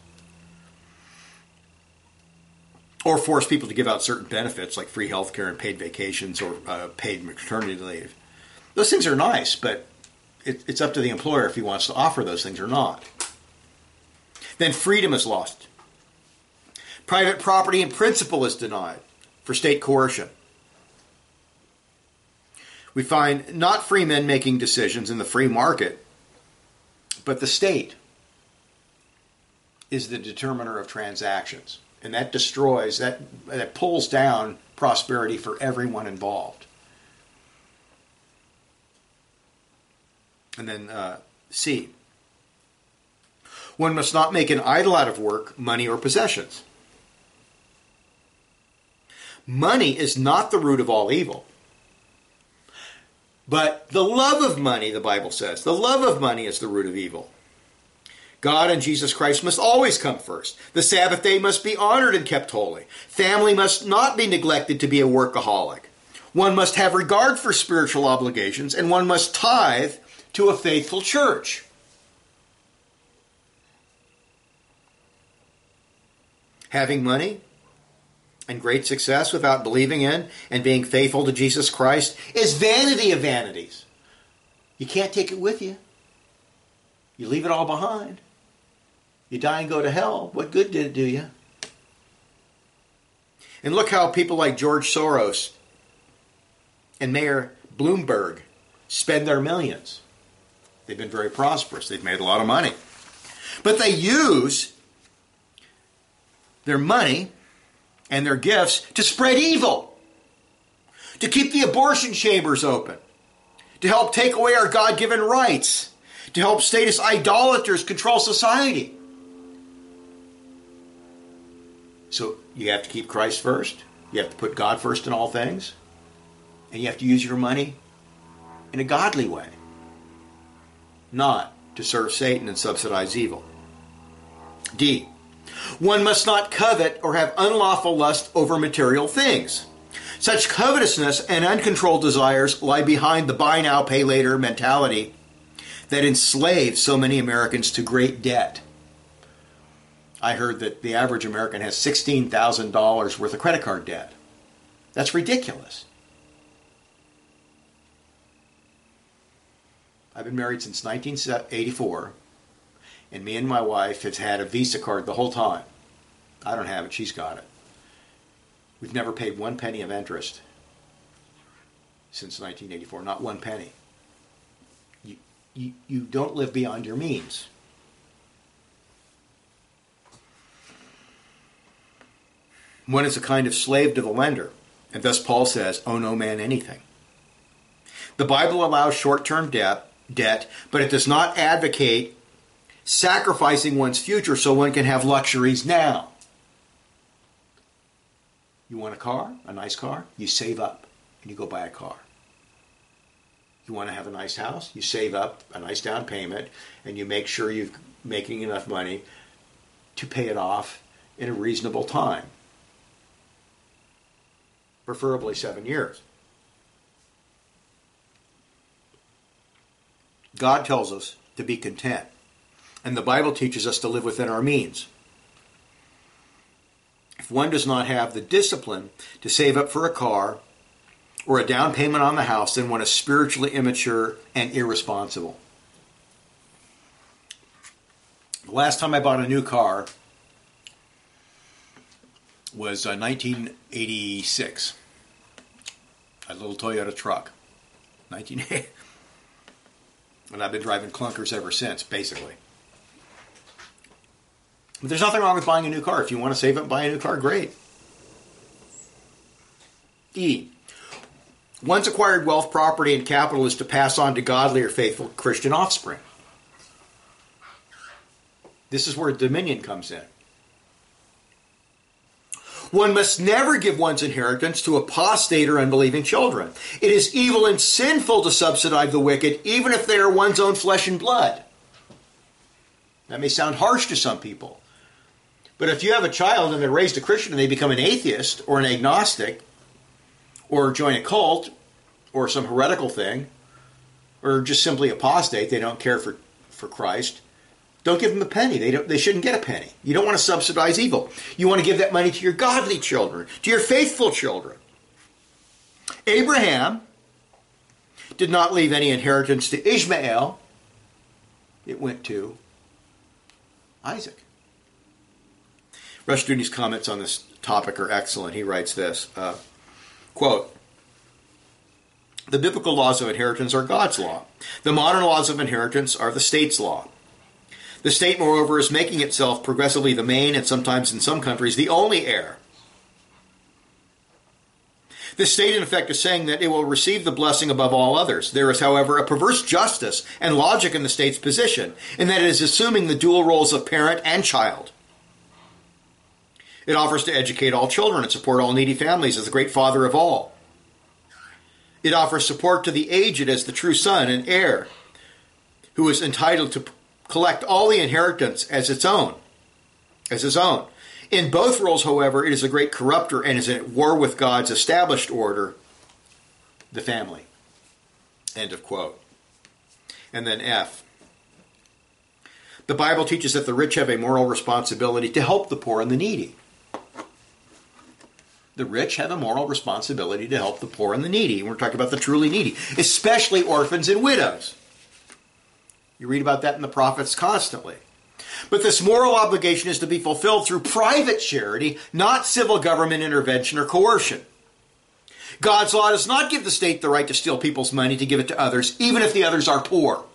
A: or force people to give out certain benefits like free health care and paid vacations or paid maternity leave. Those things are nice, but it's up to the employer if he wants to offer those things or not. Then freedom is lost. Private property in principle is denied for state coercion. We find not free men making decisions in the free market, but the state is the determiner of transactions. And that destroys, that pulls down prosperity for everyone involved. And then C. One must not make an idol out of work, money, or possessions. Money is not the root of all evil. But the love of money, the Bible says, the love of money is the root of evil. God and Jesus Christ must always come first. The Sabbath day must be honored and kept holy. Family must not be neglected to be a workaholic. One must have regard for spiritual obligations, and one must tithe to a faithful church. Having money and great success without believing in and being faithful to Jesus Christ is vanity of vanities. You can't take it with you. You leave it all behind. You die and go to hell. What good did it do you? And look how people like George Soros and Mayor Bloomberg spend their millions. They've been very prosperous. They've made a lot of money. But they use their money and their gifts to spread evil, to keep the abortion chambers open, to help take away our God-given rights, to help statist idolaters control society. So you have to keep Christ first. You have to put God first in all things. And you have to use your money in a godly way, not to serve Satan and subsidize evil. D. One must not covet or have unlawful lust over material things. Such covetousness and uncontrolled desires lie behind the buy now, pay later mentality that enslaves so many Americans to great debt. I heard that the average American has $16,000 worth of credit card debt. That's ridiculous. I've been married since 1984, and me and my wife have had a Visa card the whole time. I don't have it, she's got it. We've never paid 1 penny of interest since 1984, not 1 penny. You don't live beyond your means. One is a kind of slave to the lender, and thus Paul says, owe no man anything. The Bible allows short-term debt, but it does not advocate sacrificing one's future so one can have luxuries now. You want a car, a nice car? You save up and you go buy a car. You want to have a nice house? You save up a nice down payment and you make sure you're making enough money to pay it off in a reasonable time. Preferably 7 years. God tells us to be content, and the Bible teaches us to live within our means. If one does not have the discipline to save up for a car or a down payment on the house, then one is spiritually immature and irresponsible. The last time I bought a new car was 1986. A little Toyota truck. 1980. And I've been driving clunkers ever since, basically. But there's nothing wrong with buying a new car. If you want to save up and buy a new car, great. E. One's acquired wealth, property, and capital is to pass on to godly or faithful Christian offspring. This is where dominion comes in. One must never give one's inheritance to apostate or unbelieving children. It is evil and sinful to subsidize the wicked, even if they are one's own flesh and blood. That may sound harsh to some people. But if you have a child and they're raised a Christian and they become an atheist or an agnostic or join a cult or some heretical thing or just simply apostate, they don't care for Christ, don't give them a penny. They shouldn't get a penny. You don't want to subsidize evil. You want to give that money to your godly children, to your faithful children. Abraham did not leave any inheritance to Ishmael. It went to Isaac. Rushdoony's comments on this topic are excellent. He writes this, quote, the biblical laws of inheritance are God's law. The modern laws of inheritance are the state's law. The state, moreover, is making itself progressively the main and sometimes in some countries the only heir. The state, in effect, is saying that it will receive the blessing above all others. There is, however, a perverse justice and logic in the state's position, in that it is assuming the dual roles of parent and child. It offers to educate all children and support all needy families as the great father of all. It offers support to the aged as the true son and heir, who is entitled to collect all the inheritance as his own. In both roles, however, it is a great corrupter and is at war with God's established order, the family. End of quote. And then F. The Bible teaches that the rich have a moral responsibility to help the poor and the needy. The rich have a moral responsibility to help the poor and the needy. We're talking about the truly needy, especially orphans and widows. You read about that in the prophets constantly. But this moral obligation is to be fulfilled through private charity, not civil government intervention or coercion. God's law does not give the state the right to steal people's money to give it to others, even if the others are poor.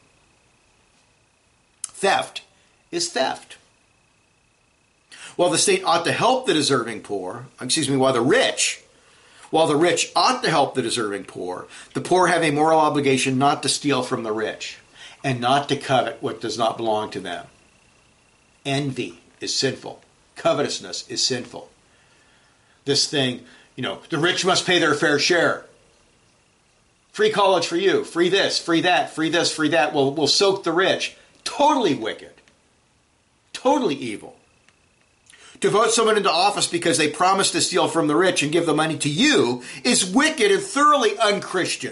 A: Theft is theft. While the state ought to help the deserving poor, while the rich ought to help the deserving poor, the poor have a moral obligation not to steal from the rich and not to covet what does not belong to them. Envy is sinful. Covetousness is sinful. This thing, the rich must pay their fair share. Free college for you. Free this, free that, free this, free that. We'll soak the rich. Totally wicked. Totally evil. To vote someone into office because they promise to steal from the rich and give the money to you is wicked and thoroughly unchristian.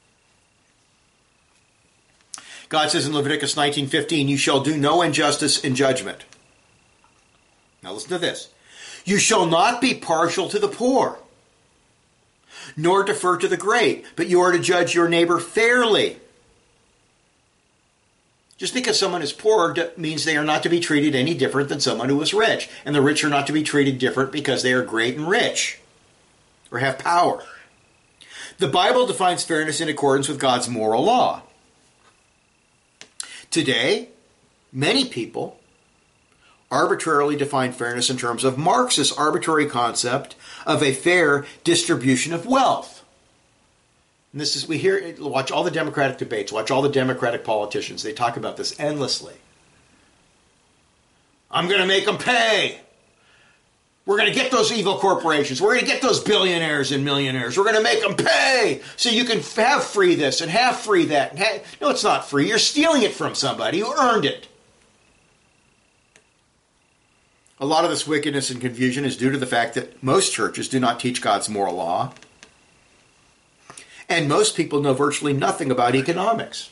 A: God says in Leviticus 19:15, you shall do no injustice in judgment. Now listen to this. You shall not be partial to the poor, nor defer to the great, but you are to judge your neighbor fairly. Just because someone is poor means they are not to be treated any different than someone who is rich. And the rich are not to be treated different because they are great and rich or have power. The Bible defines fairness in accordance with God's moral law. Today, many people arbitrarily define fairness in terms of Marx's arbitrary concept of a fair distribution of wealth. And this is, watch all the Democratic debates, watch all the Democratic politicians. They talk about this endlessly. I'm going to make them pay. We're going to get those evil corporations. We're going to get those billionaires and millionaires. We're going to make them pay so you can have free this and have free that. No, it's not free. You're stealing it from somebody who earned it. A lot of this wickedness and confusion is due to the fact that most churches do not teach God's moral law. And most people know virtually nothing about economics.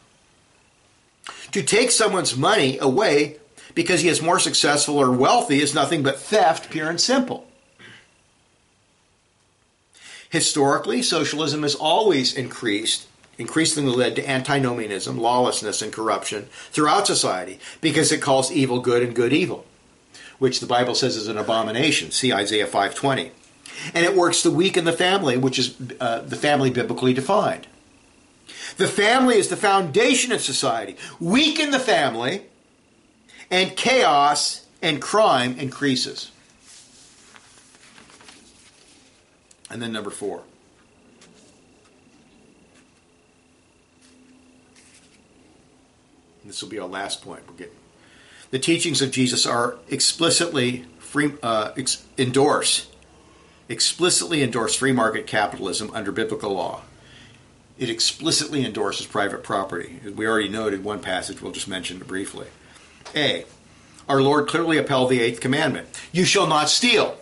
A: To take someone's money away because he is more successful or wealthy is nothing but theft, pure and simple. Historically, socialism has always increasingly led to antinomianism, lawlessness, and corruption throughout society because it calls evil good and good evil, which the Bible says is an abomination. See Isaiah 5:20. And it works to weaken the family, which is the family biblically defined. The family is the foundation of society. Weaken the family, and chaos and crime increases. And then number 4. This will be our last point. The teachings of Jesus are explicitly endorse free market capitalism under biblical law. It explicitly endorses private property. We already noted one passage, we'll just mention it briefly. A, our Lord clearly upheld the 8th commandment. You shall not steal.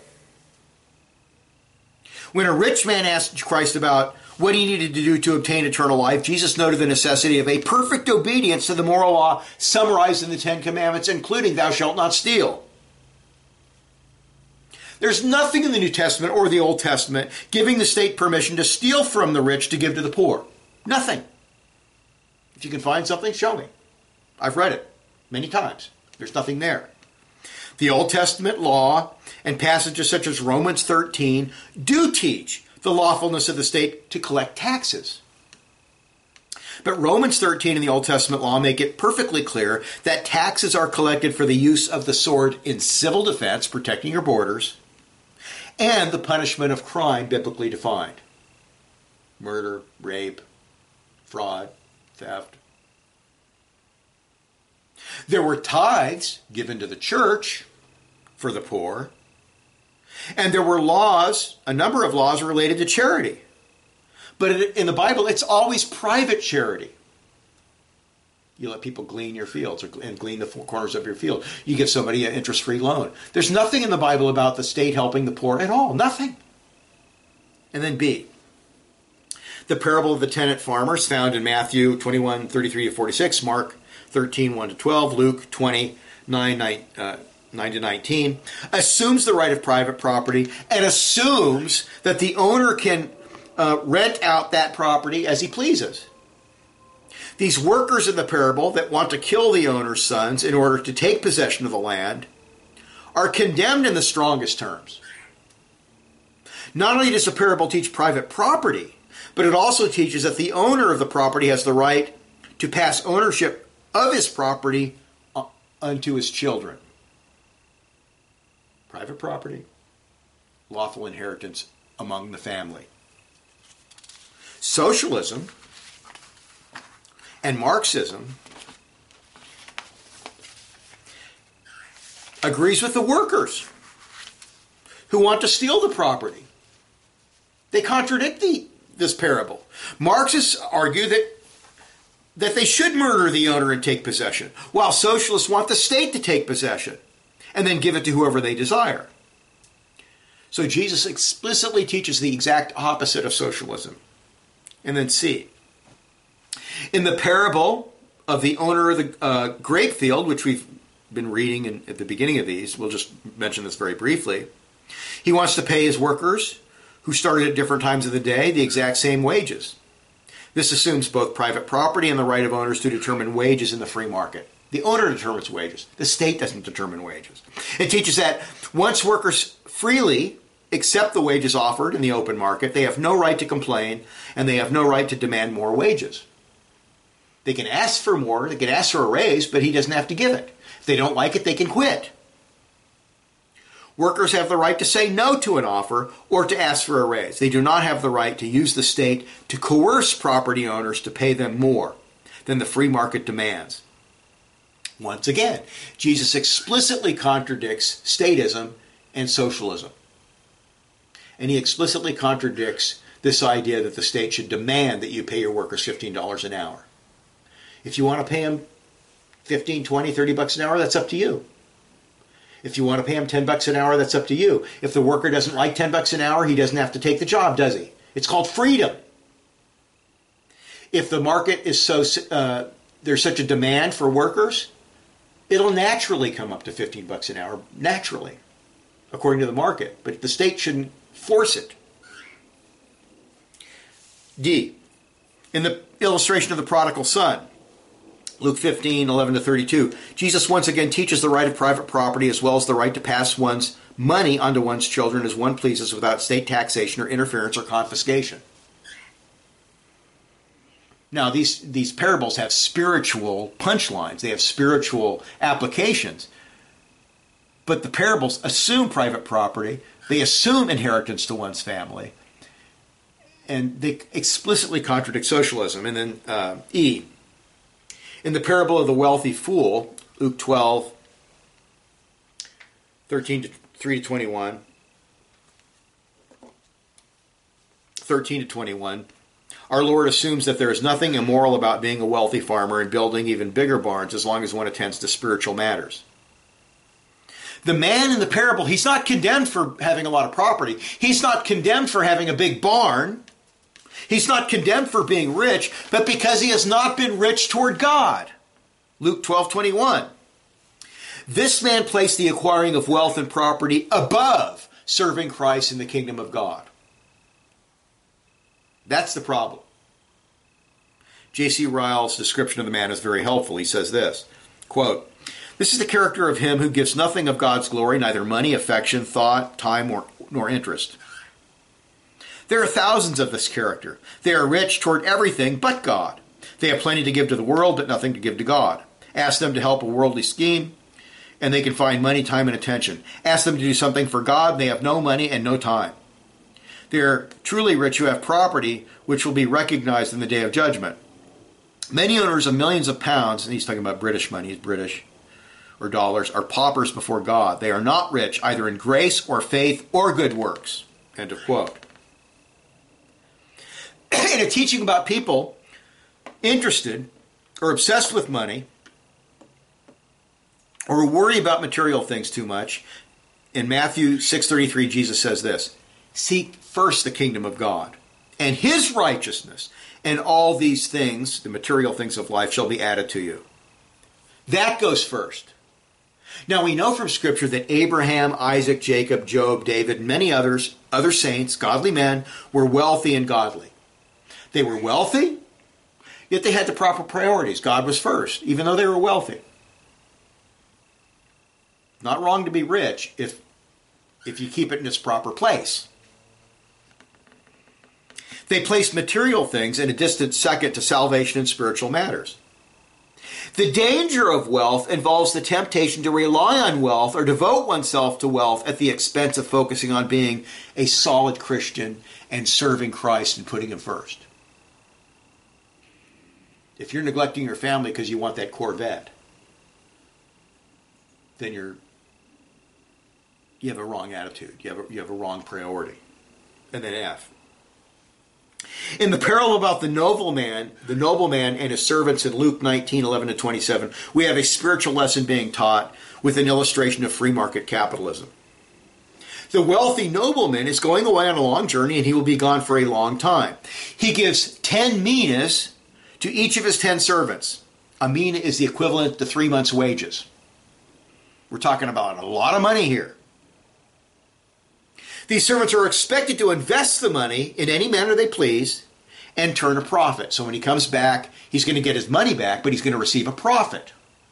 A: When a rich man asked Christ about what he needed to do to obtain eternal life, Jesus noted the necessity of a perfect obedience to the moral law summarized in the 10 commandments, including thou shalt not steal. There's nothing in the New Testament or the Old Testament giving the state permission to steal from the rich to give to the poor. Nothing. If you can find something, show me. I've read it many times. There's nothing there. The Old Testament law and passages such as Romans 13 do teach the lawfulness of the state to collect taxes. But Romans 13 and the Old Testament law make it perfectly clear that taxes are collected for the use of the sword in civil defense, protecting your borders, and the punishment of crime biblically defined. Murder, rape, fraud, theft. There were tithes given to the church for the poor, and there were laws, a number of laws related to charity. But in the Bible, it's always private charity. You let people glean your fields and glean the 4 corners of your field. You give somebody an interest-free loan. There's nothing in the Bible about the state helping the poor at all. Nothing. And then B, the parable of the tenant farmers found in Matthew 21:33-46, Mark 13:1-12, Luke 20:9-19, assumes the right of private property and assumes that the owner can rent out that property as he pleases. These workers in the parable that want to kill the owner's sons in order to take possession of the land are condemned in the strongest terms. Not only does the parable teach private property, but it also teaches that the owner of the property has the right to pass ownership of his property unto his children. Private property, lawful inheritance among the family. Socialism and Marxism agrees with the workers who want to steal the property. They contradict this parable. Marxists argue that they should murder the owner and take possession, while socialists want the state to take possession and then give it to whoever they desire. So Jesus explicitly teaches the exact opposite of socialism. And then C. In the parable of the owner of the grape field, which we've been reading at the beginning of these, we'll just mention this very briefly. He wants to pay his workers, who started at different times of the day, the exact same wages. This assumes both private property and the right of owners to determine wages in the free market. The owner determines wages. The state doesn't determine wages. It teaches that once workers freely accept the wages offered in the open market, they have no right to complain, and they have no right to demand more wages. They can ask for more, they can ask for a raise, but he doesn't have to give it. If they don't like it, they can quit. Workers have the right to say no to an offer or to ask for a raise. They do not have the right to use the state to coerce property owners to pay them more than the free market demands. Once again, Jesus explicitly contradicts statism and socialism. And he explicitly contradicts this idea that the state should demand that you pay your workers $15 an hour. If you want to pay them 15, 20, 30 bucks an hour, that's up to you. If you want to pay him 10 bucks an hour, that's up to you. If the worker doesn't like 10 bucks an hour, he doesn't have to take the job, does he? It's called freedom. If the market is there's such a demand for workers, it'll naturally come up to 15 bucks an hour, naturally, according to the market. But the state shouldn't force it. D, in the illustration of the prodigal son, Luke 15, 11 to 32, Jesus once again teaches the right of private property as well as the right to pass one's money onto one's children as one pleases without state taxation or interference or confiscation. Now, these parables have spiritual punchlines. They have spiritual applications. But the parables assume private property. They assume inheritance to one's family. And they explicitly contradict socialism. And then E. In the parable of the wealthy fool, Luke 12, 13 to 3 to 21, 13 to 21, our Lord assumes that there is nothing immoral about being a wealthy farmer and building even bigger barns as long as one attends to spiritual matters. The man in the parable, he's not condemned for having a lot of property. He's not condemned for having a big barn. He's not condemned for being rich, but because he has not been rich toward God. Luke 12:21. This man placed the acquiring of wealth and property above serving Christ in the kingdom of God. That's the problem. J.C. Ryle's description of the man is very helpful. He says this, quote, "This is the character of him who gives nothing of God's glory, neither money, affection, thought, time, nor interest. There are thousands of this character. They are rich toward everything but God. They have plenty to give to the world, but nothing to give to God. Ask them to help a worldly scheme, and they can find money, time, and attention. Ask them to do something for God, and they have no money and no time. They are truly rich who have property, which will be recognized in the day of judgment. Many owners of millions of pounds," and he's talking about British money, he's British, or dollars, "are paupers before God. They are not rich, either in grace or faith or good works." End of quote. In a teaching about people interested or obsessed with money or worry about material things too much, in Matthew 6:33, Jesus says this, "Seek first the kingdom of God and his righteousness, and all these things, the material things of life, shall be added to you." That goes first. Now we know from Scripture that Abraham, Isaac, Jacob, Job, David, and many others, other saints, godly men, were wealthy and godly. They were wealthy, yet they had the proper priorities. God was first, even though they were wealthy. Not wrong to be rich if you keep it in its proper place. They placed material things in a distant second to salvation and spiritual matters. The danger of wealth involves the temptation to rely on wealth or devote oneself to wealth at the expense of focusing on being a solid Christian and serving Christ and putting him first. If you're neglecting your family because you want that Corvette, then you have a wrong attitude. You have a wrong priority. And then F. In the parable about the nobleman and his servants in Luke 19:11-27, we have a spiritual lesson being taught with an illustration of free market capitalism. The wealthy nobleman is going away on a long journey, and he will be gone for a long time. He gives 10 minas to each of his 10 servants. A mina is the equivalent to 3 months' wages. We're talking about a lot of money here. These servants are expected to invest the money in any manner they please and turn a profit. So when he comes back, he's going to get his money back, but he's going to receive a profit.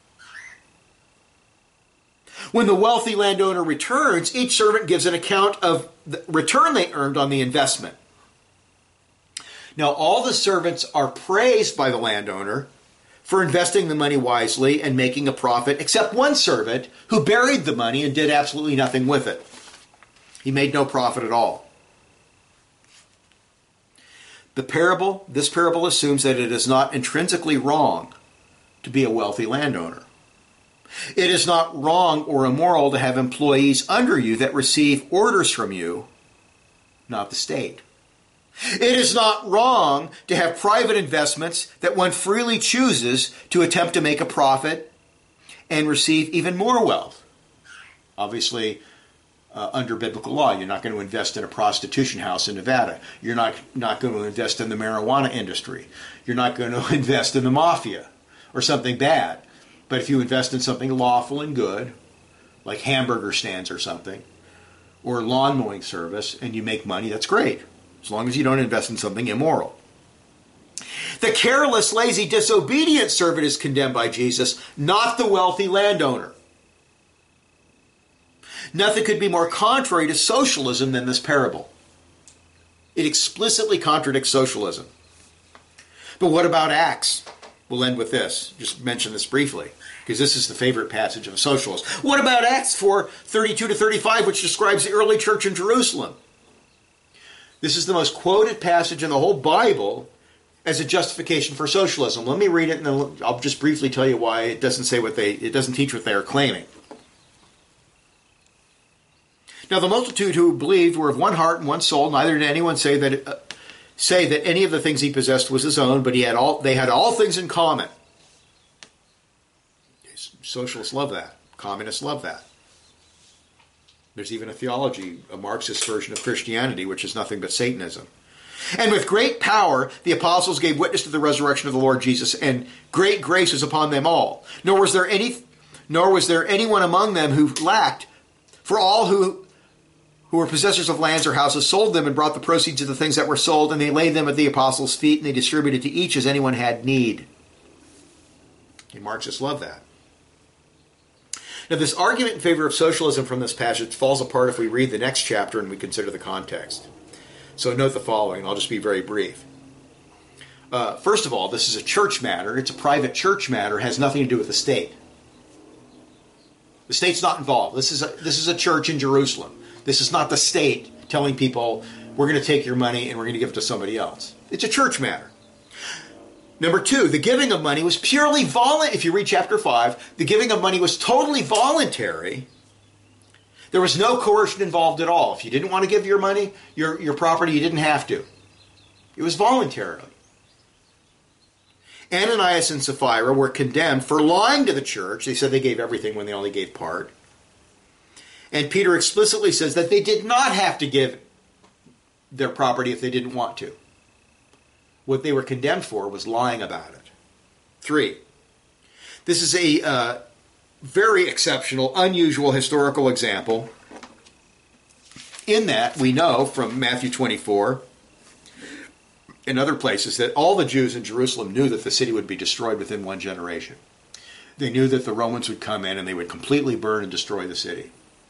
A: When the wealthy landowner returns, each servant gives an account of the return they earned on the investment. Now, all the servants are praised by the landowner for investing the money wisely and making a profit, except one servant who buried the money and did absolutely nothing with it. He made no profit at all. This parable assumes that it is not intrinsically wrong to be a wealthy landowner. It is not wrong or immoral to have employees under you that receive orders from you, not the state. It is not wrong to have private investments that one freely chooses to attempt to make a profit and receive even more wealth. Obviously, under biblical law, you're not going to invest in a prostitution house in Nevada. You're not going to invest in the marijuana industry. You're not going to invest in the mafia or something bad. But if you invest in something lawful and good, like hamburger stands or something, or lawn mowing service, and you make money, that's great, as long as you don't invest in something immoral. The careless, lazy, disobedient servant is condemned by Jesus, not the wealthy landowner. Nothing could be more contrary to socialism than this parable. It explicitly contradicts socialism. But what about Acts? We'll end with this. Just mention this briefly, because this is the favorite passage of socialists. What about Acts 4:32-35, which describes the early church in Jerusalem? This is the most quoted passage in the whole Bible as a justification for socialism. Let me read it, and then I'll just briefly tell you why it doesn't teach what they are claiming. Now the multitude who believed were of one heart and one soul. Neither did anyone say that any of the things he possessed was his own, but they had all things in common. Socialists love that. Communists love that. There's even a Marxist version of Christianity, which is nothing but Satanism. And with great power, the apostles gave witness to the resurrection of the Lord Jesus, and great grace was upon them all. Nor was there anyone among them who lacked, for all who were possessors of lands or houses sold them and brought the proceeds of the things that were sold, and they laid them at the apostles' feet, and they distributed to each as anyone had need. The Marxists love that. Now, this argument in favor of socialism from this passage falls apart if we read the next chapter and we consider the context. So note the following. I'll just be very brief. First of all, this is a church matter. It's a private church matter. It has nothing to do with the state. The state's not involved. This is a church in Jerusalem. This is not the state telling people, we're going to take your money and we're going to give it to somebody else. It's a church matter. Number two, the giving of money was purely voluntary. If you read chapter 5, the giving of money was totally voluntary. There was no coercion involved at all. If you didn't want to give your money, your property, you didn't have to. It was voluntarily. Ananias and Sapphira were condemned for lying to the church. They said they gave everything when they only gave part. And Peter explicitly says that they did not have to give their property if they didn't want to. What they were condemned for was lying about it. 3, this is a very exceptional, unusual historical example in that we know from Matthew 24 and other places that all the Jews in Jerusalem knew that the city would be destroyed within one generation. They knew that the Romans would come in and they would completely burn and destroy the city.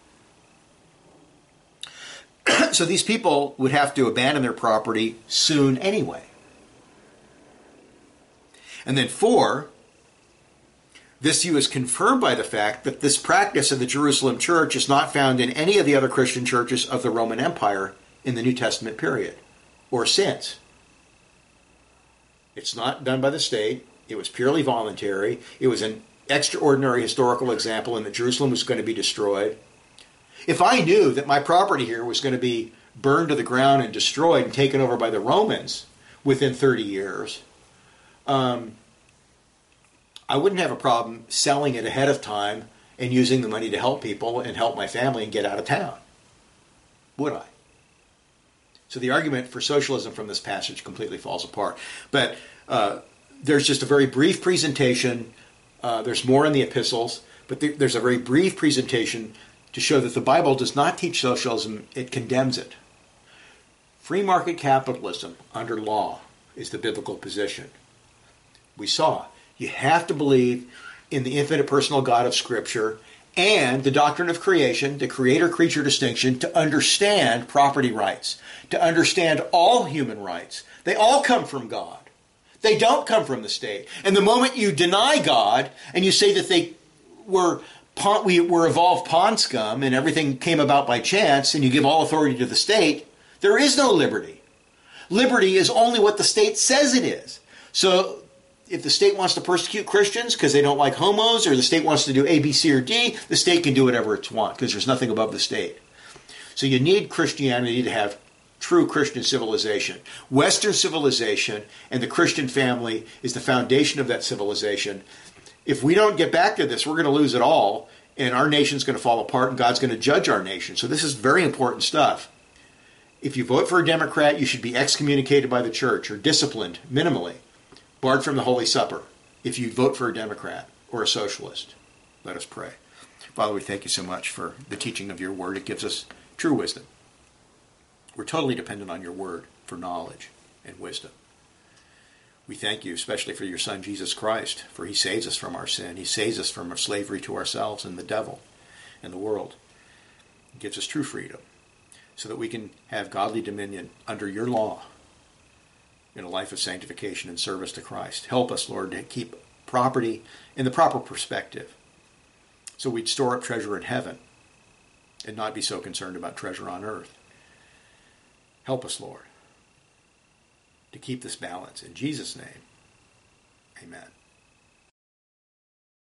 A: So these people would have to abandon their property soon anyway. And then 4, this view is confirmed by the fact that this practice of the Jerusalem church is not found in any of the other Christian churches of the Roman Empire in the New Testament period or since. It's not done by the state. It was purely voluntary. It was an extraordinary historical example in that Jerusalem was going to be destroyed. If I knew that my property here was going to be burned to the ground and destroyed and taken over by the Romans, within 30 years, I wouldn't have a problem selling it ahead of time and using the money to help people and help my family and get out of town. Would I? So the argument for socialism from this passage completely falls apart. But there's just a very brief presentation. There's more in the epistles, but there's a very brief presentation to show that the Bible does not teach socialism, it condemns it. Free market capitalism under law is the biblical position. We saw you have to believe in the infinite personal God of Scripture and the doctrine of creation, the creator-creature distinction, to understand property rights, to understand all human rights. They all come from God. They don't come from the state. And the moment you deny God and you say that we were evolved pond scum and everything came about by chance and you give all authority to the state, there is no liberty. Liberty is only what the state says it is. So if the state wants to persecute Christians because they don't like homos, or the state wants to do A, B, C, or D, the state can do whatever it wants because there's nothing above the state. So you need Christianity to have true Christian civilization. Western civilization and the Christian family is the foundation of that civilization. If we don't get back to this, we're going to lose it all, and our nation's going to fall apart, and God's going to judge our nation. So this is very important stuff. If you vote for a Democrat, you should be excommunicated by the church or disciplined minimally, barred from the Holy Supper if you vote for a Democrat or a socialist. Let us pray. Father, we thank you so much for the teaching of your word. It gives us true wisdom. We're totally dependent on your word for knowledge and wisdom. We thank you especially for your Son, Jesus Christ, for he saves us from our sin. He saves us from our slavery to ourselves and the devil and the world. He gives us true freedom so that we can have godly dominion under your law in a life of sanctification and service to Christ. Help us, Lord, to keep property in the proper perspective so we'd store up treasure in heaven and not be so concerned about treasure on earth. Help us, Lord, to keep this balance. In Jesus' name, amen.